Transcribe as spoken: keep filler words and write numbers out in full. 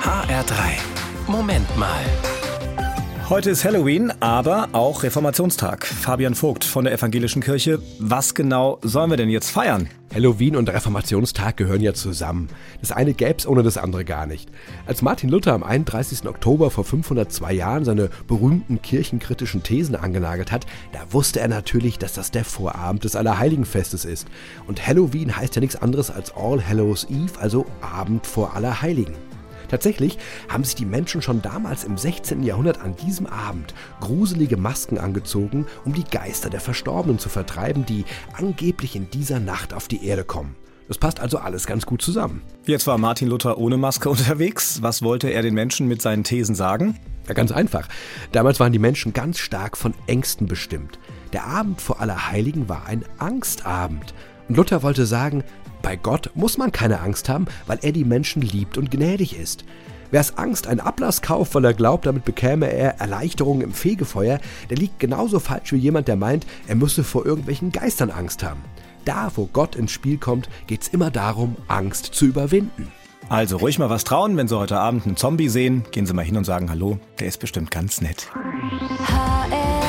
H R drei. Moment mal. Heute ist Halloween, aber auch Reformationstag. Fabian Vogt von der Evangelischen Kirche. Was genau sollen wir denn jetzt feiern? Halloween und Reformationstag gehören ja zusammen. Das eine gäb's ohne das andere gar nicht. Als Martin Luther am einunddreißigsten Oktober vor fünfhundertzwei Jahren seine berühmten kirchenkritischen Thesen angenagelt hat, da wusste er natürlich, dass das der Vorabend des Allerheiligenfestes ist. Und Halloween heißt ja nichts anderes als All Hallows Eve, also Abend vor Allerheiligen. Tatsächlich haben sich die Menschen schon damals im sechzehnten Jahrhundert an diesem Abend gruselige Masken angezogen, um die Geister der Verstorbenen zu vertreiben, die angeblich in dieser Nacht auf die Erde kommen. Das passt also alles ganz gut zusammen. Jetzt war Martin Luther ohne Maske unterwegs. Was wollte er den Menschen mit seinen Thesen sagen? Ja, ganz einfach. Damals waren die Menschen ganz stark von Ängsten bestimmt. Der Abend vor Allerheiligen war ein Angstabend. Und Luther wollte sagen, bei Gott muss man keine Angst haben, weil er die Menschen liebt und gnädig ist. Wer aus Angst einen Ablass kauft, weil er glaubt, damit bekäme er Erleichterung im Fegefeuer, der liegt genauso falsch wie jemand, der meint, er müsse vor irgendwelchen Geistern Angst haben. Da, wo Gott ins Spiel kommt, geht's immer darum, Angst zu überwinden. Also ruhig mal was trauen, wenn Sie heute Abend einen Zombie sehen, gehen Sie mal hin und sagen Hallo, der ist bestimmt ganz nett. H R